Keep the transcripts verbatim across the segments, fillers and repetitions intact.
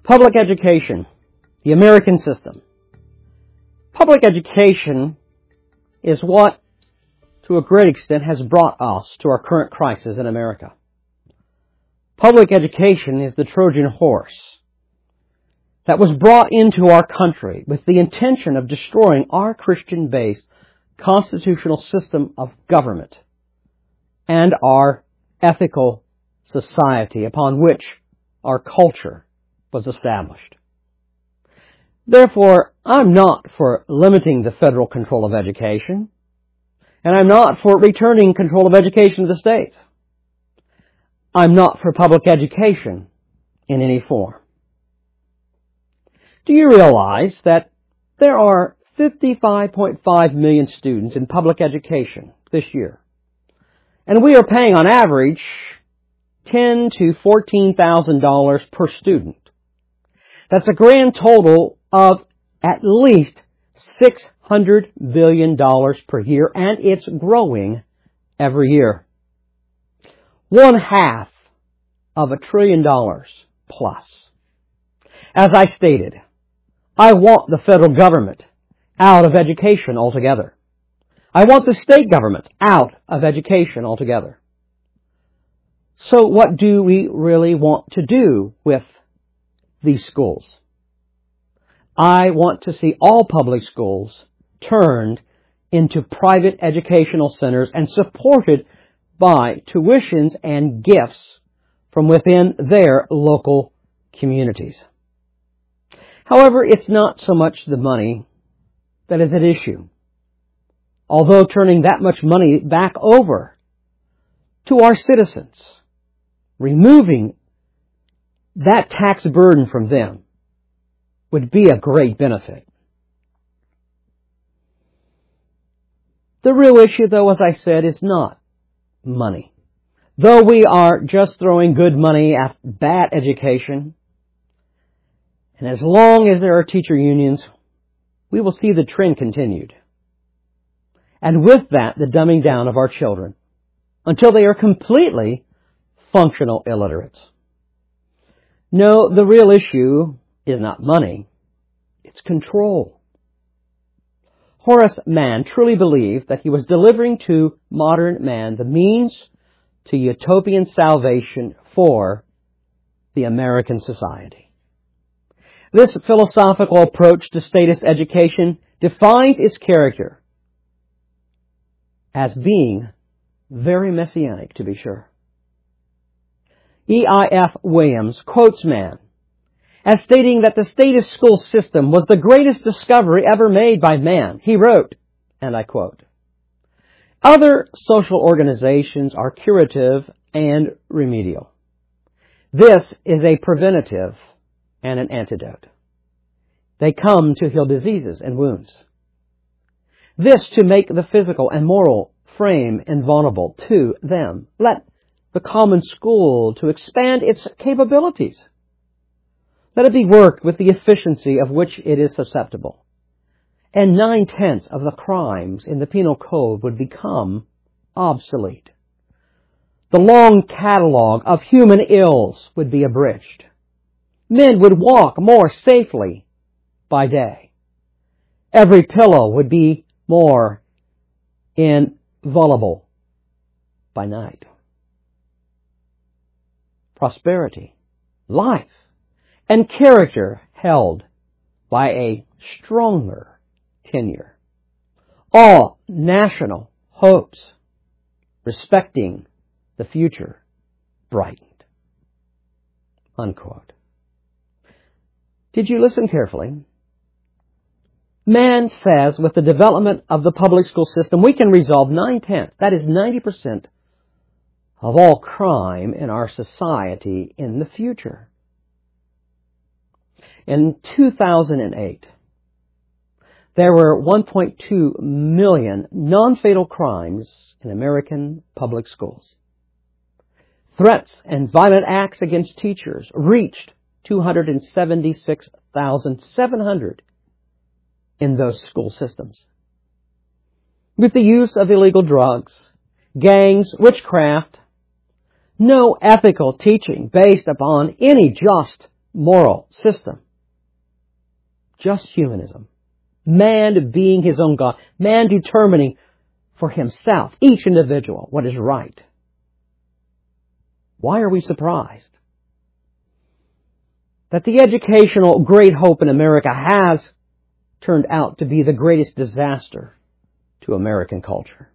Public education, the American system. Public education is what, to a great extent, has brought us to our current crisis in America. Public education is the Trojan horse that was brought into our country with the intention of destroying our Christian-based constitutional system of government and our ethical society upon which our culture was established. Therefore, I'm not for limiting the federal control of education, and I'm not for returning control of education to the states. I'm not for public education in any form. Do you realize that there are fifty-five point five million students in public education this year? And we are paying on average ten thousand to fourteen thousand dollars per student. That's a grand total of at least six hundred billion dollars per year, and it's growing every year. One half of a trillion dollars plus. As I stated, I want the federal government out of education altogether. I want the state governments out of education altogether. So what do we really want to do with these schools? I want to see all public schools turned into private educational centers and supported by tuitions and gifts from within their local communities. However, it's not so much the money that is at issue. Although turning that much money back over to our citizens, removing that tax burden from them, would be a great benefit. The real issue, though, as I said, is not money. Though we are just throwing good money at bad education, and as long as there are teacher unions, we will see the trend continued. And with that, the dumbing down of our children until they are completely functional illiterates. No, the real issue is not money, it's control. Horace Mann truly believed that he was delivering to modern man the means to utopian salvation for the American society. This philosophical approach to statist education defines its character as being very messianic, to be sure. E I F Williams quotes Mann as stating that the statist school system was the greatest discovery ever made by man. He wrote, and I quote, "Other social organizations are curative and remedial. This is a preventative and an antidote. They come to heal diseases and wounds. This to make the physical and moral frame invulnerable to them. Let the common school to expand its capabilities. Let it be worked with the efficiency of which it is susceptible. And nine-tenths of the crimes in the penal code would become obsolete. The long catalog of human ills would be abridged. Men would walk more safely by day. Every pillow would be more invulnerable by night. Prosperity, life, and character held by a stronger tenure. All national hopes respecting the future brightened." Unquote. Did you listen carefully? Mann says with the development of the public school system, we can resolve nine-tenths, that is ninety percent, of all crime in our society in the future. In two thousand eight, there were one point two million non-fatal crimes in American public schools. Threats and violent acts against teachers reached two hundred seventy-six thousand seven hundred in those school systems. With the use of illegal drugs, gangs, witchcraft, no ethical teaching based upon any just moral system. Just humanism. Man being his own God. Man determining for himself, each individual, what is right. Why are we surprised that the educational great hope in America has turned out to be the greatest disaster to American culture?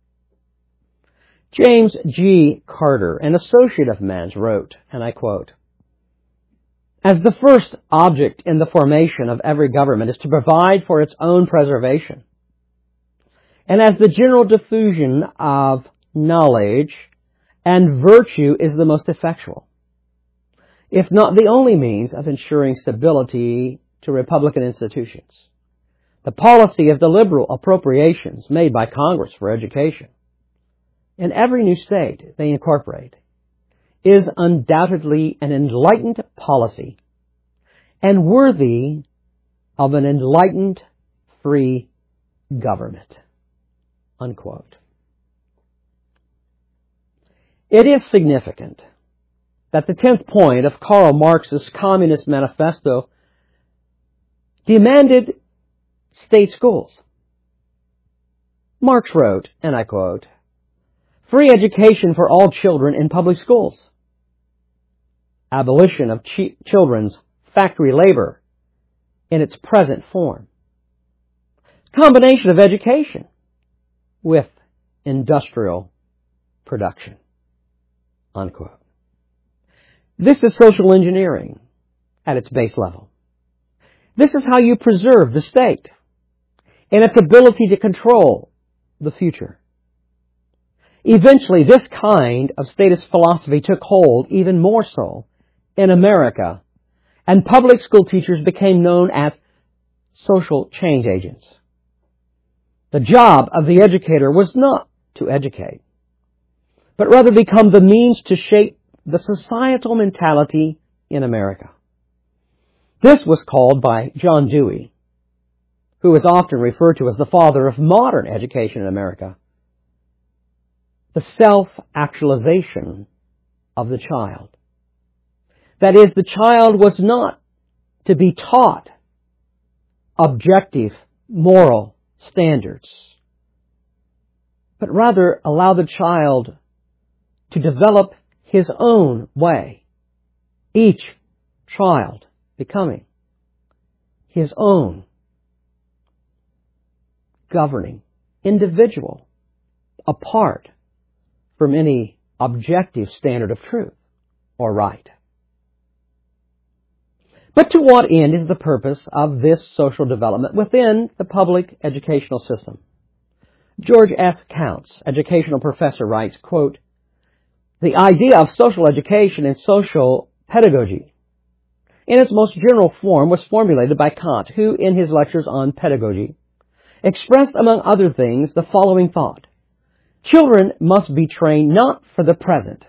James G. Carter, an associate of Man's, wrote, and I quote, "As the first object in the formation of every government is to provide for its own preservation, and as the general diffusion of knowledge and virtue is the most effectual, if not the only means of ensuring stability to republican institutions, the policy of the liberal appropriations made by Congress for education in every new state they incorporate is undoubtedly an enlightened policy and worthy of an enlightened free government." Unquote. It is significant that the tenth point of Karl Marx's Communist Manifesto demanded state schools. Marx wrote, and I quote, "Free education for all children in public schools. Abolition of ch- children's factory labor in its present form. Combination of education with industrial production." Unquote. This is social engineering at its base level. This is how you preserve the state and its ability to control the future. Eventually, this kind of statist philosophy took hold even more so in America, and public school teachers became known as social change agents. The job of the educator was not to educate, but rather become the means to shape the societal mentality in America. This was called by John Dewey, who is often referred to as the father of modern education in America, the self-actualization of the child. That is, the child was not to be taught objective moral standards, but rather allow the child to develop his own way, each child becoming his own governing individual, apart from any objective standard of truth or right. But to what end is the purpose of this social development within the public educational system? George S. Counts, educational professor, writes, quote, "The idea of social education and social pedagogy in its most general form was formulated by Kant, who in his lectures on pedagogy expressed, among other things, the following thought: children must be trained not for the present,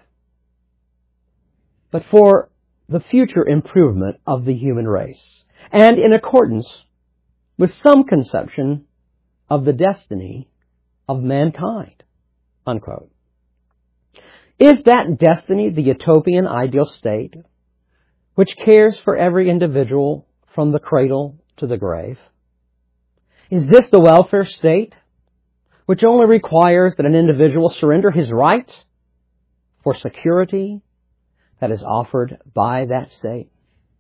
but for the future improvement of the human race, and in accordance with some conception of the destiny of mankind." Unquote. Is that destiny the utopian ideal state which cares for every individual from the cradle to the grave? Is this the welfare state which only requires that an individual surrender his rights for security that is offered by that state?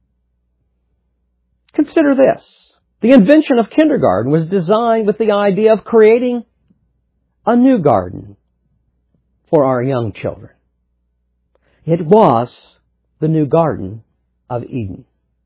Consider this. The invention of kindergarten was designed with the idea of creating a new garden for our young children. It was the new Garden of Eden.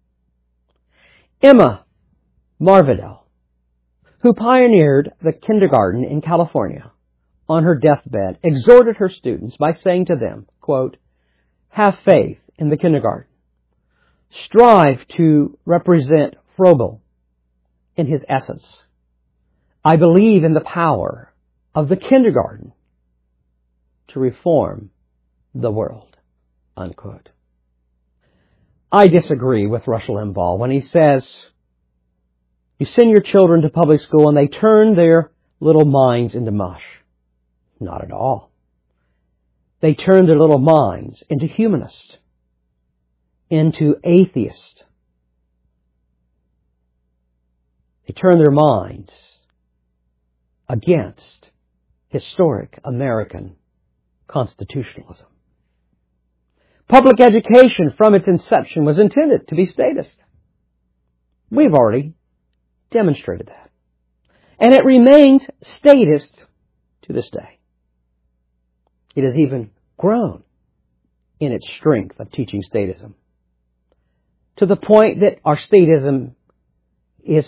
Emma Marvidal, who pioneered the kindergarten in California, on her deathbed, exhorted her students by saying to them, quote, "Have faith in the kindergarten. Strive to represent Froebel in his essence. I believe in the power of the kindergarten to reform the world." Unquote. I disagree with Rush Limbaugh when he says, you send your children to public school and they turn their little minds into mush. Not at all. They turn their little minds into humanists. into atheists. They turn their minds against historic American constitutionalism. Public education from its inception was intended to be statist. We've already demonstrated that. And it remains statist to this day. It has even grown in its strength of teaching statism, to the point that our statism is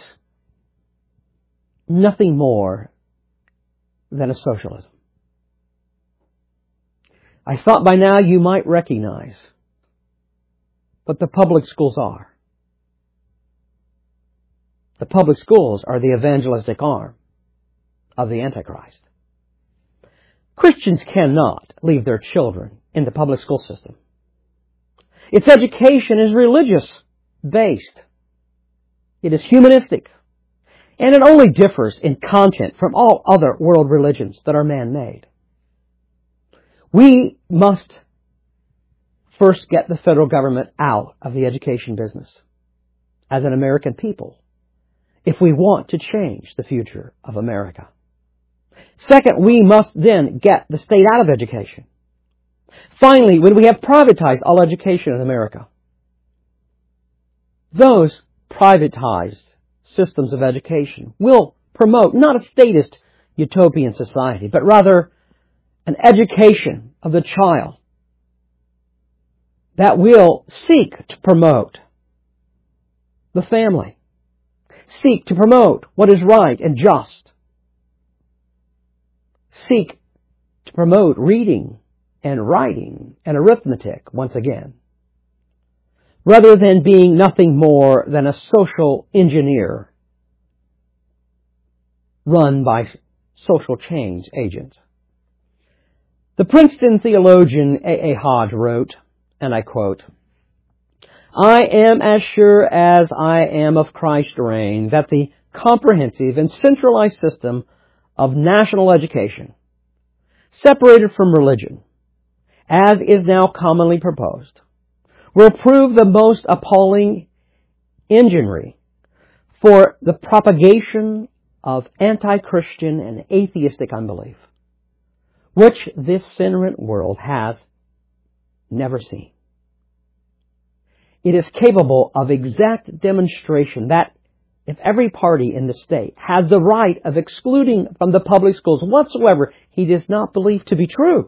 nothing more than a socialism. I thought by now you might recognize what the public schools are. The public schools are the evangelistic arm of the Antichrist. Christians cannot leave their children in the public school system. Its education is religious-based. It is humanistic. And it only differs in content from all other world religions that are man-made. We must first get the federal government out of the education business as an American people if we want to change the future of America. Second, we must then get the state out of education. Finally, when we have privatized all education in America, those privatized systems of education will promote not a statist utopian society, but rather an education of the child that will seek to promote the family, seek to promote what is right and just, seek to promote reading and writing and arithmetic once again, rather than being nothing more than a social engineer run by social change agents. The Princeton theologian A A Hodge wrote, and I quote, "I am as sure as I am of Christ's reign that the comprehensive and centralized system of national education, separated from religion, as is now commonly proposed, will prove the most appalling enginery for the propagation of anti-Christian and atheistic unbelief, which this sin-rent world has never seen. It is capable of exact demonstration that if every party in the state has the right of excluding from the public schools whatsoever he does not believe to be true,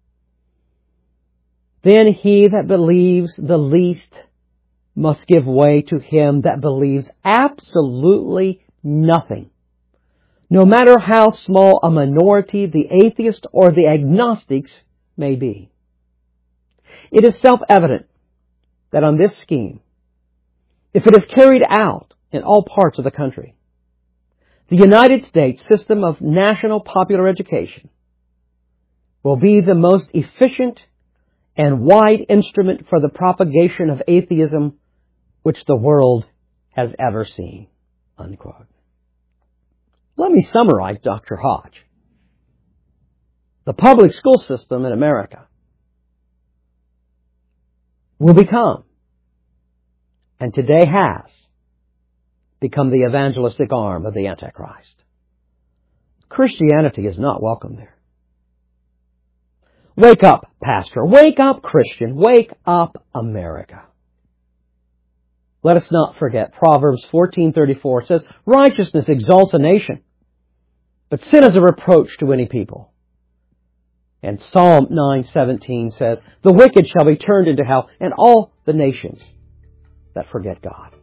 then he that believes the least must give way to him that believes absolutely nothing, no matter how small a minority the atheist or the agnostics may be. It is self-evident that on this scheme, if it is carried out in all parts of the country, the United States system of national popular education will be the most efficient and wide instrument for the propagation of atheism which the world has ever seen." Unquote. Let me summarize Doctor Hodge. The public school system in America will become, and today has, become the evangelistic arm of the Antichrist. Christianity is not welcome there. Wake up, pastor. Wake up, Christian. Wake up, America. Let us not forget Proverbs fourteen thirty-four says, "Righteousness exalts a nation, but sin is a reproach to any people." And Psalm nine seventeen says, "The wicked shall be turned into hell, and all the nations that forget God."